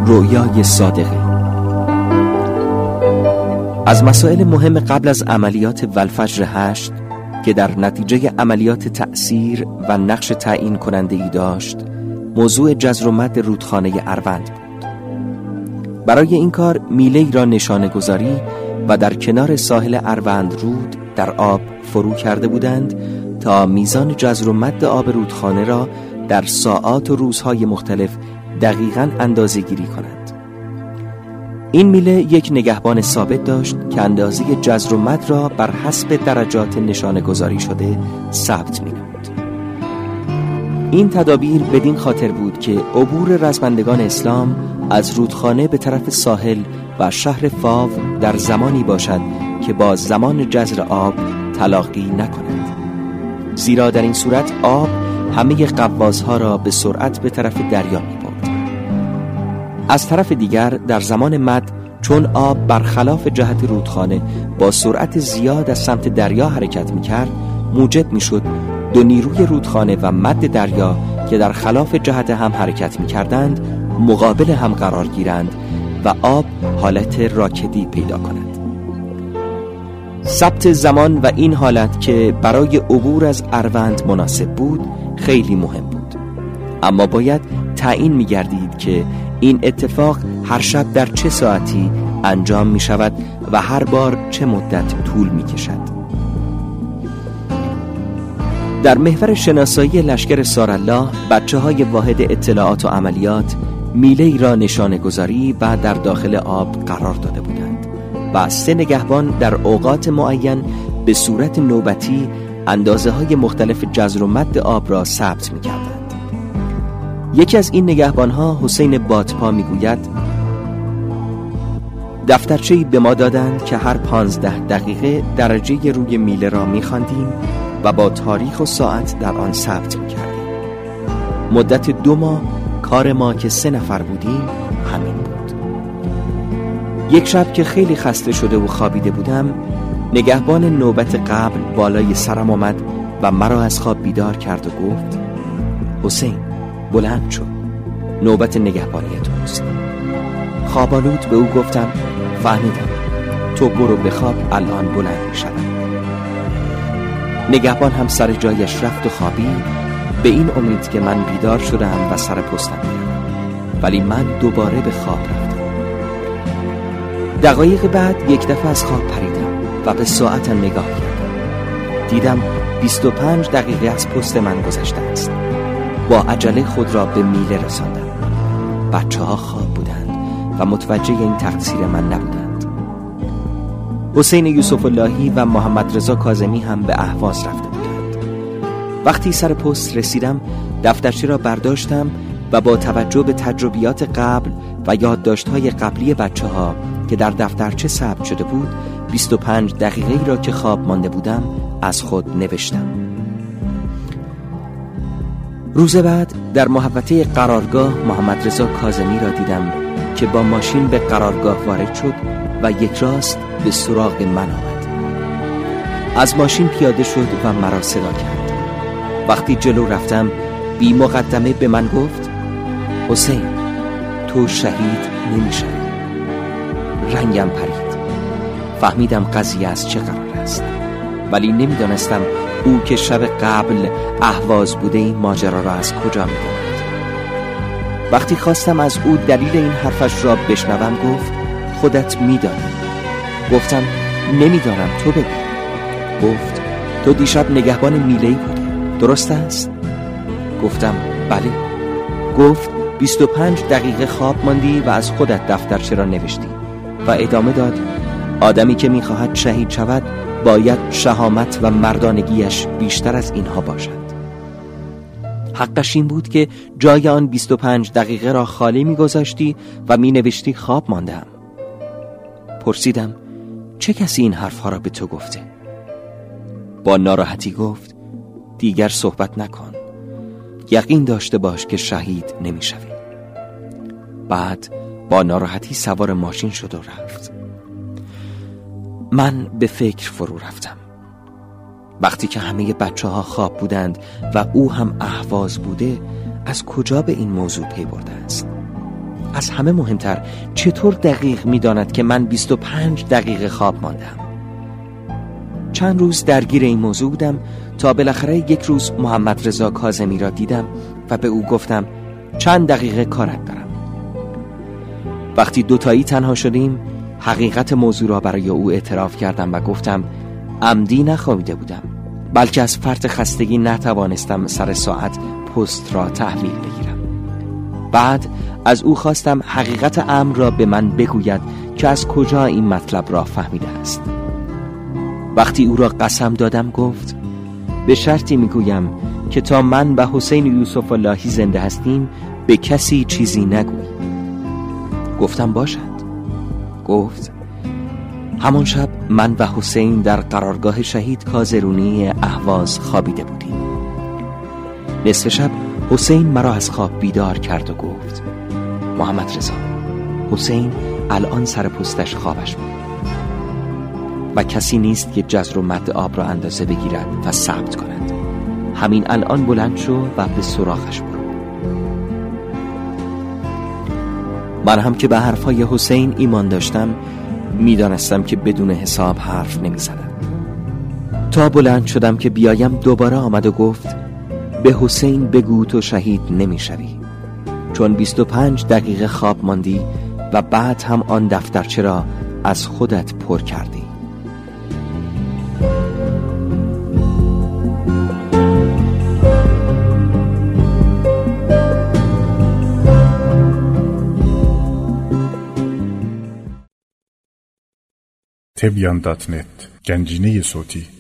رؤیای صادقه. از مسائل مهم قبل از عملیات والفجر 8 که در نتیجه عملیات تأثیر و نقش تعیین کننده ای داشت، موضوع جزر و مد رودخانه اروند بود. برای این کار میله‌ای را نشانه گذاری و در کنار ساحل اروند رود در آب فرو کرده بودند تا میزان جزر و مد آب رودخانه را در ساعات و روزهای مختلف دقیقاً اندازه گیری کنند. این میله یک نگهبان ثابت داشت که اندازه جزر و مد را بر حسب درجات نشانه گذاری شده ثبت می نمود. این تدابیر بدین خاطر بود که عبور رزمندگان اسلام از رودخانه به طرف ساحل و شهر فاو در زمانی باشد که با زمان جزر آب تلاقی نکند، زیرا در این صورت آب همه قوازها را به سرعت به طرف دریا می برد. از طرف دیگر در زمان مد چون آب برخلاف جهت رودخانه با سرعت زیاد از سمت دریا حرکت می کرد، موجب می شد دو نیروی رودخانه و مد دریا که در خلاف جهت هم حرکت می کردند مقابل هم قرار گیرند و آب حالت راکدی پیدا کند. ثبت زمان و این حالت که برای عبور از اروند مناسب بود خیلی مهم بود، اما باید تعیین می گردید که این اتفاق هر شب در چه ساعتی انجام می شود و هر بار چه مدت طول می کشد. در محور شناسایی لشکر سارالله بچه های واحد اطلاعات و عملیات میله‌ای را نشانه گذاری و در داخل آب قرار داده بودند و 3 نگهبان در اوقات معین به صورت نوبتی اندازه های مختلف جزر و مد آب را ثبت می کردند. یکی از این نگهبان ها حسین بادپا می گوید دفترچه‌ای به ما دادند که هر 15 دقیقه درجه روی میله را می خواندیم و با تاریخ و ساعت در آن ثبت می کردیم. مدت 2 ماه کار ما که 3 نفر بودیم همین بود. یک شب که خیلی خسته شده و خوابیده بودم، نگهبان نوبت قبل بالای سرم آمد و مرا از خواب بیدار کرد و گفت حسین بلند شو، نوبت نگهبانی توست. خوابالود به او گفتم فهمیدم، تو برو بخواب، الان بلند میشم. نگهبان هم سر جایش رفت و خوابید به این امید که من بیدار شدم و سر پستم میرم، ولی من دوباره به خواب رفتم. دقایق بعد یک دفعه از خواب پریدم و به ساعتم نگاه کردم. دیدم 25 دقیقه از پست من گذشته است. با عجله خود را به میله رساندم. بچه ها خواب بودند و متوجه این تقصیر من نبودند. حسین یوسف اللهی و محمد رضا کاظمی هم به اهواز رفته بودند. وقتی سر پست رسیدم دفترچه را برداشتم و با توجه به تجربیات قبل و یادداشت‌های قبلی بچه‌ها که در دفترچه ثبت شده بود 25 دقیقه‌ای را که خواب مانده بودم از خود نوشتم. روز بعد در محوطه قرارگاه محمد رضا کاظمی را دیدم که با ماشین به قرارگاه وارد شد و یک راست به سراغ من آمد. از ماشین پیاده شد و مرا صدا کرد. وقتی جلو رفتم بی مقدمه به من گفت حسین تو شهید نمی‌شوی. رنگم پرید. فهمیدم قضیه از چه قرار است، ولی نمیدانستم او که شب قبل اهواز بوده این ماجرا را از کجا می‌داند. وقتی خواستم از او دلیل این حرفش را بشنوم گفت خودت می‌دانی. گفتم نمی‌دانم، تو بگو. گفت تو دیشب نگهبان میله‌ای بودی، درست است؟ گفتم بله. گفت 25 دقیقه خواب ماندی و از خودت دفترچه را نوشتی و ادامه داد آدمی که می‌خواهد شهید شود باید شهامت و مردانگیش بیشتر از اینها باشد. حقش این بود که جای آن 25 دقیقه را خالی می‌گذاشتی و می‌نوشتی خواب ماندم. پرسیدم چه کسی این حرفها را به تو گفته؟ با ناراحتی گفت دیگر صحبت نکن، یقین داشته باش که شهید نمی‌شوی. بعد با ناراحتی سوار ماشین شد و رفت. من به فکر فرو رفتم. وقتی که همه بچه‌ها خواب بودند و او هم اهواز بوده، از کجا به این موضوع پی برده است؟ از همه مهمتر چطور دقیق می‌داند که من 25 دقیقه خواب ماندم؟ چند روز درگیر این موضوع بودم تا بالاخره یک روز محمد رضا کاظمی را دیدم و به او گفتم چند دقیقه کارت دارم. وقتی دوتایی تنها شدیم حقیقت موضوع را برای او اعتراف کردم و گفتم عمدی نخوابیده بودم، بلکه از فرط خستگی نتوانستم سر ساعت پست را تحویل بگیرم. بعد از او خواستم حقیقت امر را به من بگوید که از کجا این مطلب را فهمیده است. وقتی او را قسم دادم گفت به شرطی میگویم که تا من و حسین یوسف اللهی زنده هستیم به کسی چیزی نگوی. گفتم باشد. گفت همان شب من و حسین در قرارگاه شهید کازرونی اهواز خوابیده بودیم. نصف شب حسین مرا از خواب بیدار کرد و گفت محمد رضا، حسین الان سر پستش خوابش بود و کسی نیست که جزر و مد آب را اندازه بگیرد و ثبت کند. همین الان بلند شو و به سراغش برو. من هم که به حرفای حسین ایمان داشتم میدانستم که بدون حساب حرف نمیزدم. تا بلند شدم که بیایم دوباره آمد و گفت به حسین بگو تو شهید نمیشوی، چون 25 دقیقه خواب ماندی و بعد هم آن دفترچه را از خودت پر کردی. Tebyan.net Gencine Soti